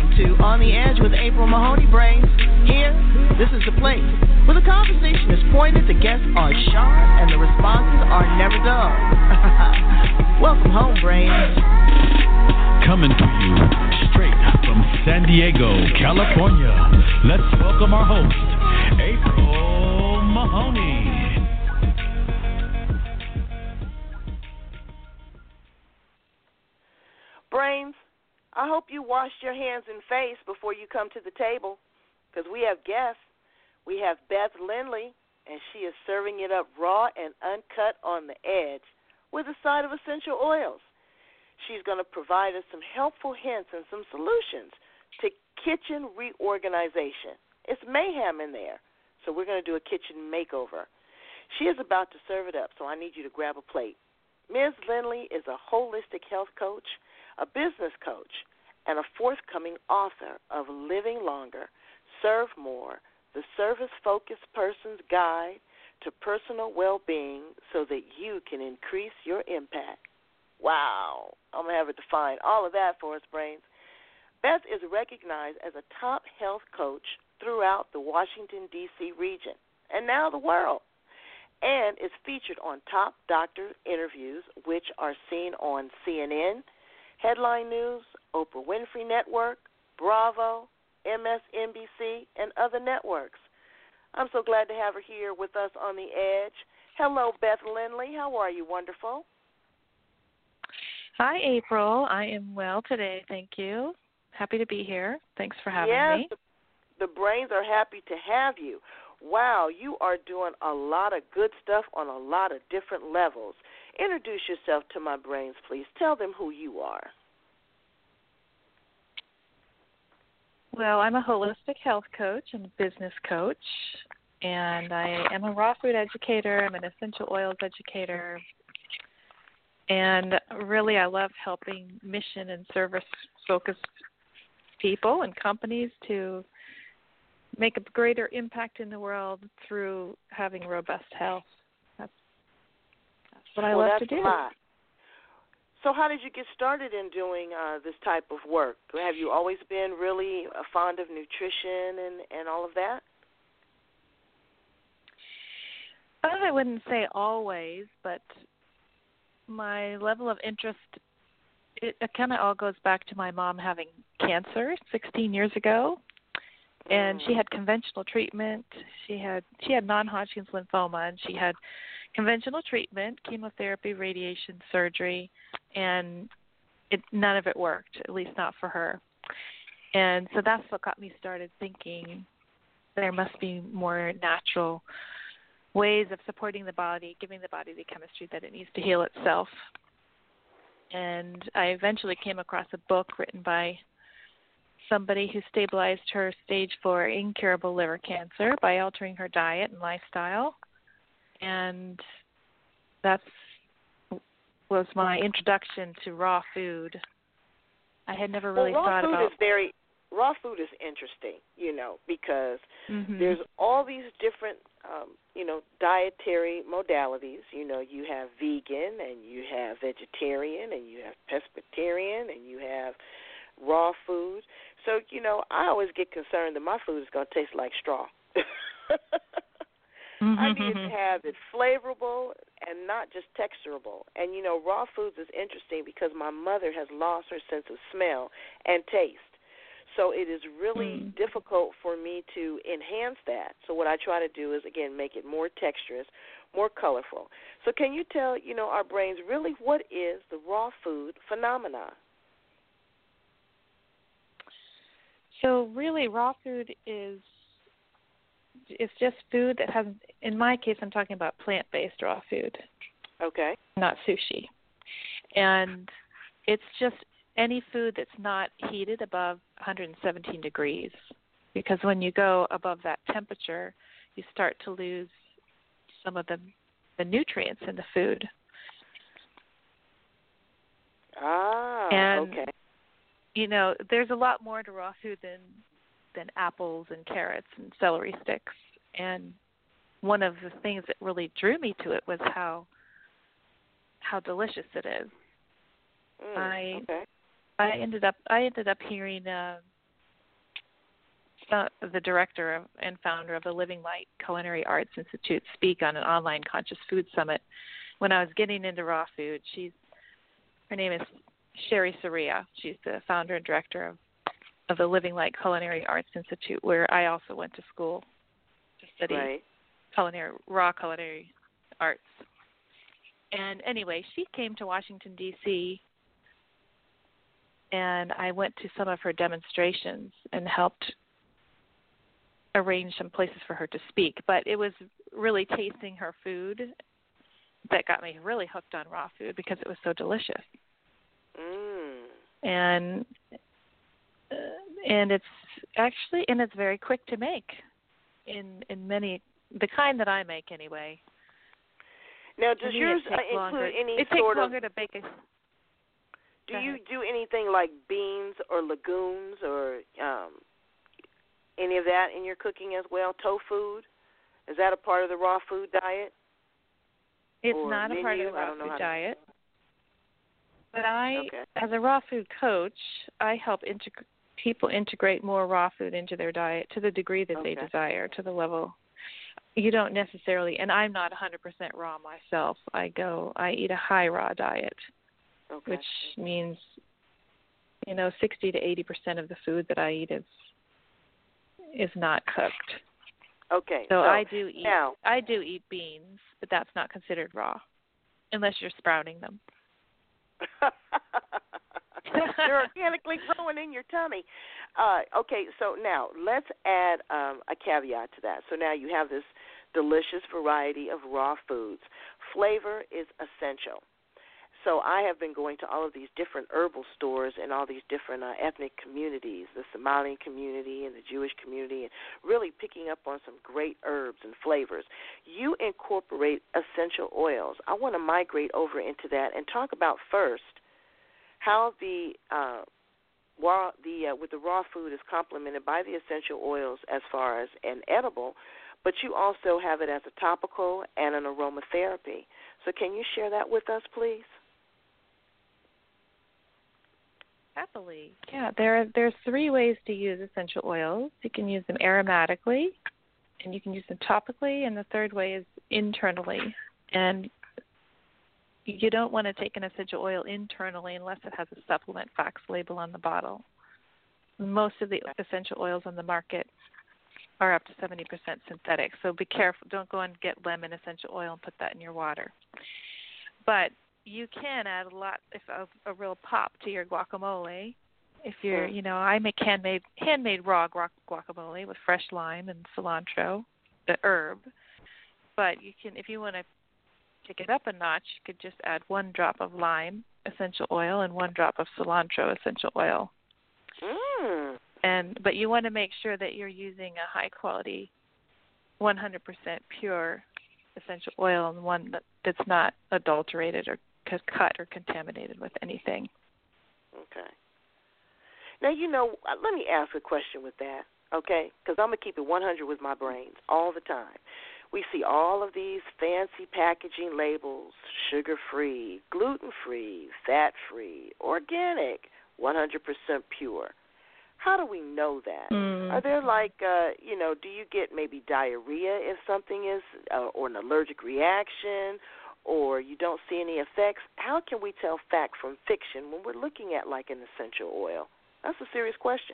listening to On the Edge with April Mahoney Brains. Here, this is the place where the conversation is pointed, the guests are sharp, and the responses are never dull. Welcome home, Brains. Coming to you straight from San Diego, California. Let's welcome our host, April Mahoney. Brains, I hope you washed your hands and face before you come to the table, because we have guests. We have Beth Lindley, and she is serving it up raw and uncut on the edge with a side of essential oils. She's going to provide us some helpful hints and some solutions to kitchen reorganization. It's mayhem in there, so we're going to do a kitchen makeover. She is about to serve it up, so I need you to grab a plate. Ms. Lindley is a holistic health coach, a business coach, and a forthcoming author of Living Longer, Serve More, the Service-Focused Person's Guide to Personal Well-Being so that you can increase your impact. Wow. I'm going to have her define all of that for us, Brains. Beth is recognized as a top health coach throughout the Washington, D.C. region, and now the world, and is featured on top doctor interviews, which are seen on CNN, Headline News, Oprah Winfrey Network, Bravo, MSNBC, and other networks. I'm so glad to have her here with us on the edge. Hello, Beth Lindley. How are you? Wonderful. Hi, April. I am well today, thank you. Happy to be here. Thanks for having me. Yes, the Brains are happy to have you. Wow, you are doing a lot of good stuff on a lot of different levels. Introduce yourself to my Brains, please. Tell them who you are. Well, I'm a holistic health coach and business coach, and I am a raw food educator. I'm an essential oils educator, and really I love helping mission and service-focused people and companies to make a greater impact in the world through having robust health. That's what I love to do. So how did you get started in doing this type of work? Have you always been really fond of nutrition and all of that? I wouldn't say always, but my level of interest, it kind of all goes back to my mom having cancer 16 years ago. And she had conventional treatment. She had non-Hodgkin's lymphoma, and she had conventional treatment, chemotherapy, radiation, surgery, and none of it worked, at least not for her. And so that's what got me started thinking there must be more natural ways of supporting the body, giving the body the chemistry that it needs to heal itself. And I eventually came across a book written by somebody who stabilized her stage 4 incurable liver cancer by altering her diet and lifestyle. And that was my introduction to raw food. I had never really thought about... Raw food is interesting, because there's all these different, dietary modalities. You have vegan, and you have vegetarian, and you have pescatarian, and you have raw food. So, I always get concerned that my food is going to taste like straw. I need to have it flavorable and not just texturable. And, raw foods is interesting because my mother has lost her sense of smell and taste. So it is really difficult for me to enhance that. So what I try to do is, again, make it more texturous, more colorful. So can you tell, our Brains, really what is the raw food phenomenon? So really, raw food is just food that has, in my case, I'm talking about plant-based raw food. Okay. Not sushi. And it's just any food that's not heated above 117 degrees, because when you go above that temperature, you start to lose some of the nutrients in the food. Okay. There's a lot more to raw food than apples and carrots and celery sticks. And one of the things that really drew me to it was how delicious it is. I ended up hearing the director and founder of the Living Light Culinary Arts Institute, speak on an online conscious food summit when I was getting into raw food. Her name is Sherry Soria. She's the founder and director of the Living Light Culinary Arts Institute, where I also went to school to study raw culinary arts. And anyway, she came to Washington, D.C., and I went to some of her demonstrations and helped arrange some places for her to speak. But it was really tasting her food that got me really hooked on raw food because it was so delicious. And it's very quick to make in many, the kind that I make anyway. Now, does yours include any it sort takes of... longer to bake a... Do you do anything like beans or legumes or any of that in your cooking as well? Tofu? Is that a part of the raw food diet? It's not a part of the raw food diet. But as a raw food coach, I help people integrate more raw food into their diet to the degree that they desire, to the level. You don't necessarily, and I'm not 100% raw myself. I eat a high raw diet, which means, 60 to 80% of the food that I eat is not cooked. Okay. So I do eat beans, but that's not considered raw, unless you're sprouting them. They're organically growing in your tummy. Okay, so now let's add a caveat to that. So now you have this delicious variety of raw foods. Flavor is essential. So I have been going to all of these different herbal stores and all these different ethnic communities, the Somali community and the Jewish community, and really picking up on some great herbs and flavors. You incorporate essential oils. I want to migrate over into that and talk about first how with the raw food is complemented by the essential oils as far as an edible, but you also have it as a topical and an aromatherapy. So can you share that with us, please? Happily. Yeah, there's 3 ways to use essential oils. You can use them aromatically, and you can use them topically, and the third way is internally. And you don't want to take an essential oil internally unless it has a supplement facts label on the bottle. Most of the essential oils on the market are up to 70% synthetic, so be careful. Don't go and get lemon essential oil and put that in your water. But you can add a real pop to your guacamole. If you're, I make handmade raw guacamole with fresh lime and cilantro, the herb. But you can, if you want to take it up a notch, you could just add 1 drop of lime essential oil and 1 drop of cilantro essential oil. But you want to make sure that you're using a high quality, 100% pure essential oil, and one that's not adulterated or cut or contaminated with anything. Okay. Now, let me ask a question with that, okay? Because I'm going to keep it 100 with my brains all the time. We see all of these fancy packaging labels, sugar-free, gluten-free, fat-free, organic, 100% pure. How do we know that? Are there do you get maybe diarrhea if something is, or an allergic reaction, or you don't see any effects? How can we tell fact from fiction when we're looking at like an essential oil? That's a serious question.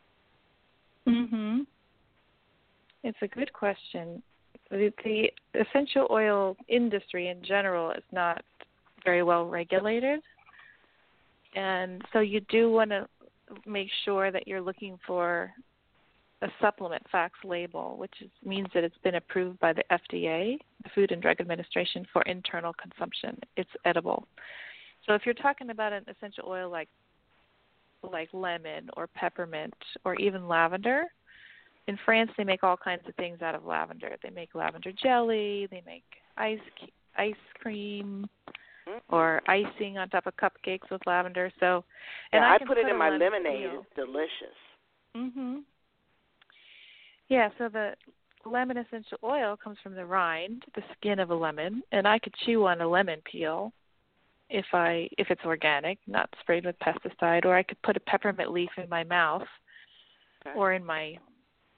It's a good question. The essential oil industry in general is not very well regulated, and so you do want to make sure that you're looking for a supplement facts label, which means that it's been approved by the FDA, the Food and Drug Administration, for internal consumption. It's edible. So if you're talking about an essential oil like lemon or peppermint or even lavender, in France they make all kinds of things out of lavender. They make lavender jelly, they make ice cream, or icing on top of cupcakes with lavender. So, and I put it in my lemonade. It's delicious. Yeah, so the lemon essential oil comes from the rind, the skin of a lemon, and I could chew on a lemon peel if it's organic, not sprayed with pesticide, or I could put a peppermint leaf in my mouth or in my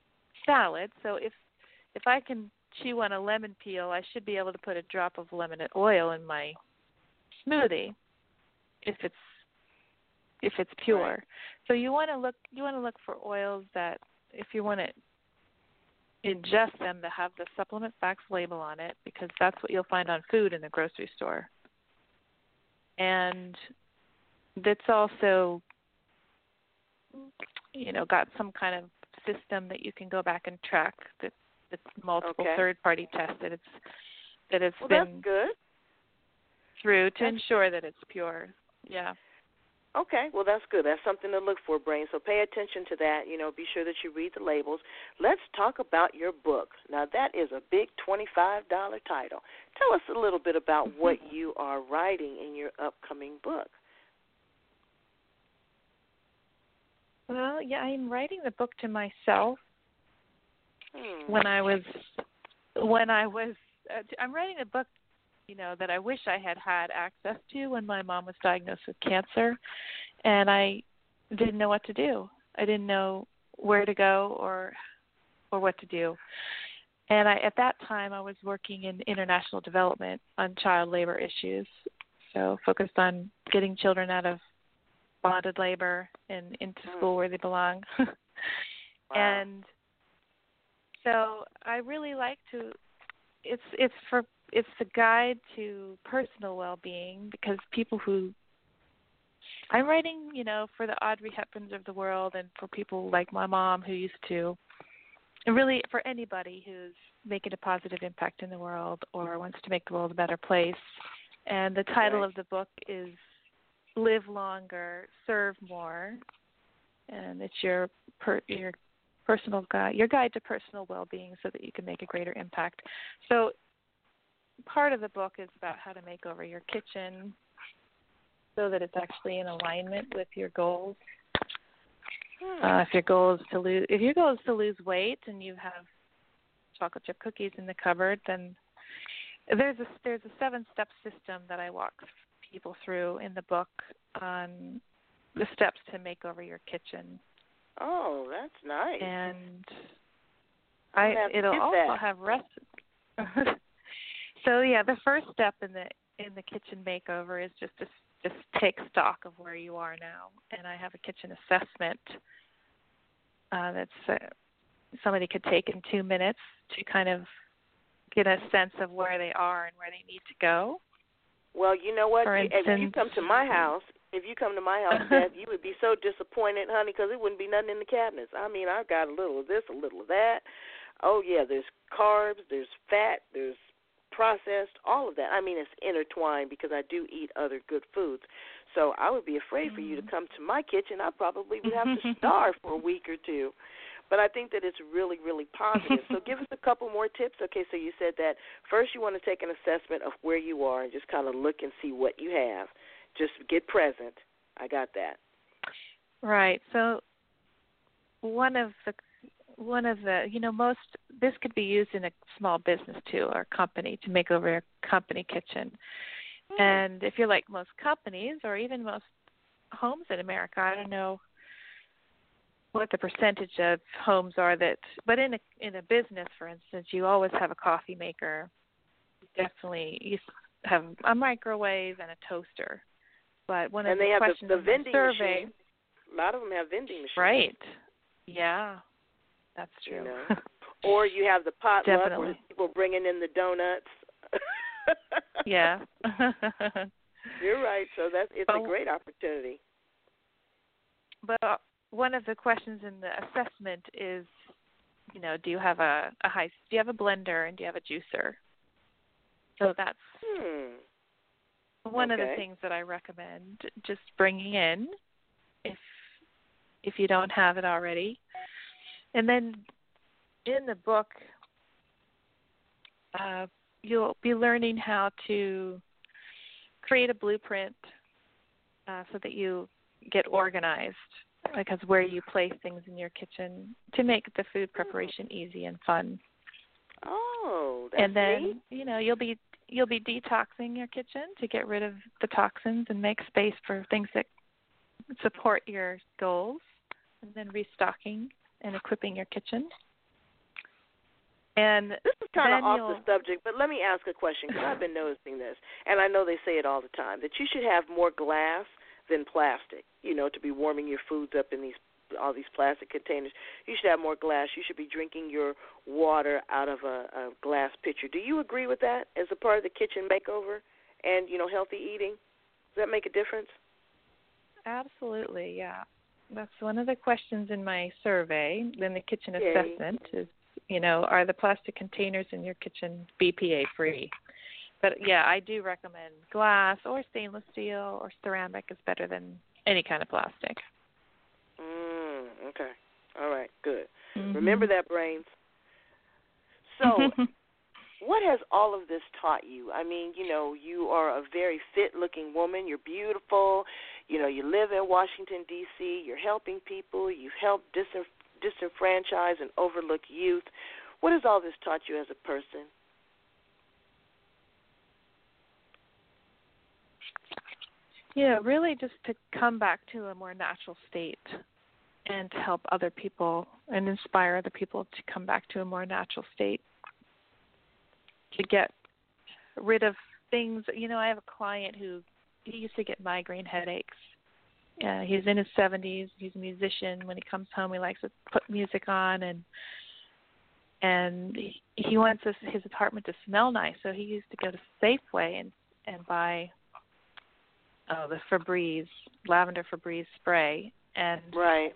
salad. So if I can chew on a lemon peel, I should be able to put a drop of lemon oil in my smoothie if it's pure. Right. So you want to look for oils that, if you want to ingest them, to have the supplement facts label on it, because that's what you'll find on food in the grocery store. And that's also, got some kind of system that you can go back and track that's multiple third-party tested. It's well, been that's good. through to ensure that it's pure. Yeah. Okay, well, that's good. That's something to look for, Brain. So pay attention to that. Be sure that you read the labels. Let's talk about your book. Now, that is a big $25 title. Tell us a little bit about what you are writing in your upcoming book. Well, yeah, I'm writing the book to myself. I'm writing a book, that I wish I had access to when my mom was diagnosed with cancer, and I didn't know what to do. I didn't know where to go or what to do. And at that time, I was working in international development on child labor issues, so focused on getting children out of bonded labor and into school where they belong. Wow. And so I really like to. It's a guide to personal well-being, because people who I'm writing, for the Audrey Hepburns of the world, and for people like my mom who used to, and really for anybody who's making a positive impact in the world or wants to make the world a better place. And the title of the book is Live Longer, Serve More, and it's your personal guide, your guide to personal well-being, so that you can make a greater impact. So part of the book is about how to make over your kitchen so that it's actually in alignment with your goals. If your goal is to lose weight and you have chocolate chip cookies in the cupboard, then there's a 7-step system that I walk people through in the book on the steps to make over your kitchen. Oh, that's nice. And it'll also have recipes. So yeah, the first step in the kitchen makeover is just to take stock of where you are now. And I have a kitchen assessment that's somebody could take in 2 minutes to kind of get a sense of where they are and where they need to go. Well, you know what? For instance, if you come to my house, Beth, you would be so disappointed, honey, because there wouldn't be nothing in the cabinets. I mean, I've got a little of this, a little of that. Oh, yeah, there's carbs, there's fat, there's processed, all of that. I mean, it's intertwined because I do eat other good foods. So I would be afraid for you to come to my kitchen. I probably would have to starve for a week or two. But I think that it's really, really positive. So give us a couple more tips. Okay, so you said that first you want to take an assessment of where you are and just kind of look and see what you have. Just get present. I got that. Right. So one of the this could be used in a small business too, or company, to make over a company kitchen. And if you're like most companies or even most homes in America, I don't know what the percentage of homes are but in a business, for instance, you always have a coffee maker. You have a microwave and a toaster. But one of the questions the vending survey, machine. A lot of them have vending machines. Right. Yeah, that's true. Or you have the potluck Definitely. where people bringing in the donuts. Yeah. You're right. So it's a great opportunity. But one of the questions in the assessment is, do you have a blender and do you have a juicer? So that's one of the things that I recommend just bringing in if you don't have it already. And then in the book, you'll be learning how to create a blueprint so that you get organized, because where you place things in your kitchen to make the food preparation easy and fun. Oh, that's and then neat. you'll be detoxing your kitchen to get rid of the toxins and make space for things that support your goals, and then restocking and equipping your kitchen. And this is kind of off you'll... the subject, but let me ask a question, because I've been noticing this, and I know they say it all the time, that you should have more glass than plastic, to be warming your foods up in all these plastic containers. You should have more glass. You should be drinking your water out of a glass pitcher. Do you agree with that as a part of the kitchen makeover and, healthy eating? Does that make a difference? Absolutely, yeah. That's one of the questions in my survey, in the kitchen assessment, is, are the plastic containers in your kitchen BPA free? But, yeah, I do recommend glass or stainless steel or ceramic is better than any kind of plastic. Okay. All right, good. Mm-hmm. Remember that, Brains. So what has all of this taught you? I mean, you are a very fit-looking woman. You're beautiful. You live in Washington, D.C. You're helping people. You've helped disenfranchise and overlooked youth. What has all this taught you as a person? Yeah, really just to come back to a more natural state and to help other people and inspire other people to come back to a more natural state, to get rid of things. I have a client who he used to get migraine headaches. He's in his 70s. He's a musician. When he comes home, he likes to put music on, and he wants his apartment to smell nice. So he used to go to Safeway and buy the Febreze, lavender Febreze spray. And right.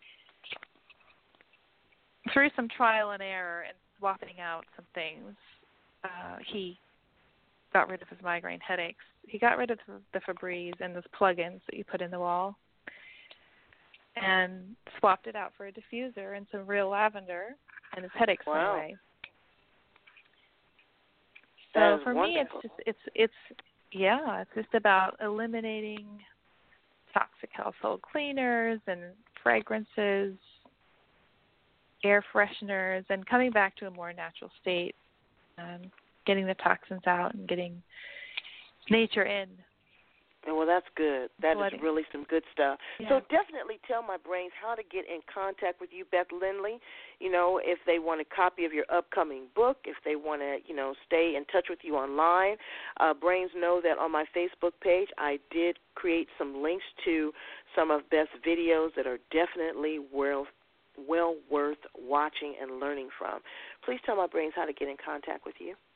Through some trial and error and swapping out some things, he got rid of his migraine headaches. He got rid of the Febreze and those plug-ins that you put in the wall and swapped it out for a diffuser and some real lavender, and his headaches went away. So for me, it's just about eliminating toxic household cleaners and fragrances, air fresheners, and coming back to a more natural state, getting the toxins out and getting nature in. Well, that's good. That is really some good stuff. Yeah. So definitely tell my brains how to get in contact with you, Beth Lindley. If they want a copy of your upcoming book, if they want to, stay in touch with you online. Brains know that on my Facebook page, I did create some links to some of Beth's videos that are definitely well worth watching and learning from. Please tell my brains how to get in contact with you.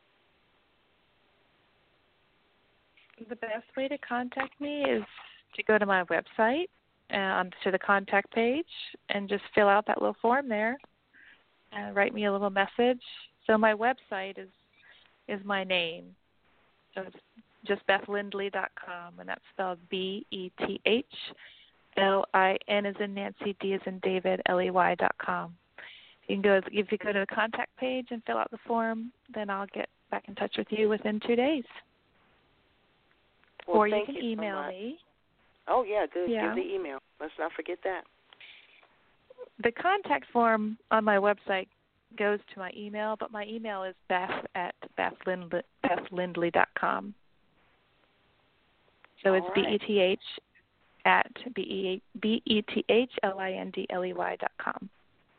The best way to contact me is to go to my website, to the contact page, and just fill out that little form there and write me a little message. So my website is my name. So it's just bethlindley.com, and that's spelled BETHLIN as in Nancy, D as in David, LEY.com. If you go to the contact page and fill out the form, then I'll get back in touch with you within 2 days. Well, or you can email me. Oh, yeah, good. Yeah. Give the email. Let's not forget that. The contact form on my website goes to my email, but my email is bethlindley.com. So it's BETH@BETHLINDLEY.com.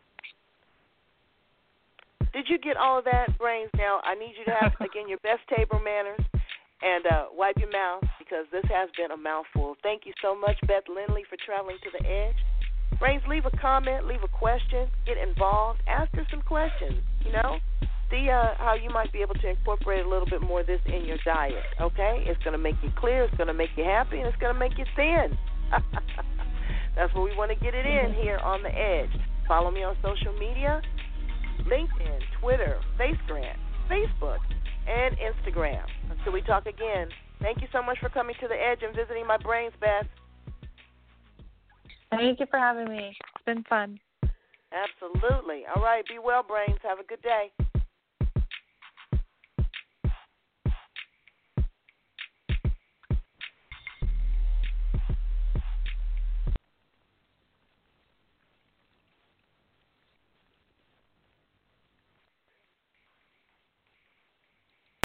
Did you get all of that, Brains? Now, I need you to have, again, your best table manners and wipe your mouth, because this has been a mouthful. Thank you so much, Beth Lindley, for traveling to the edge. Brains, leave a comment, leave a question, get involved, ask her some questions, See how you might be able to incorporate a little bit more of this in your diet, okay? It's going to make you clear, it's going to make you happy, and it's going to make you thin. That's where we want to get it in here on the edge. Follow me on social media, LinkedIn, Twitter, Facebook, and Instagram. Until we talk again, thank you so much for coming to the edge and visiting my brains, Beth. Thank you for having me. It's been fun. Absolutely. All right, be well, brains. Have a good day.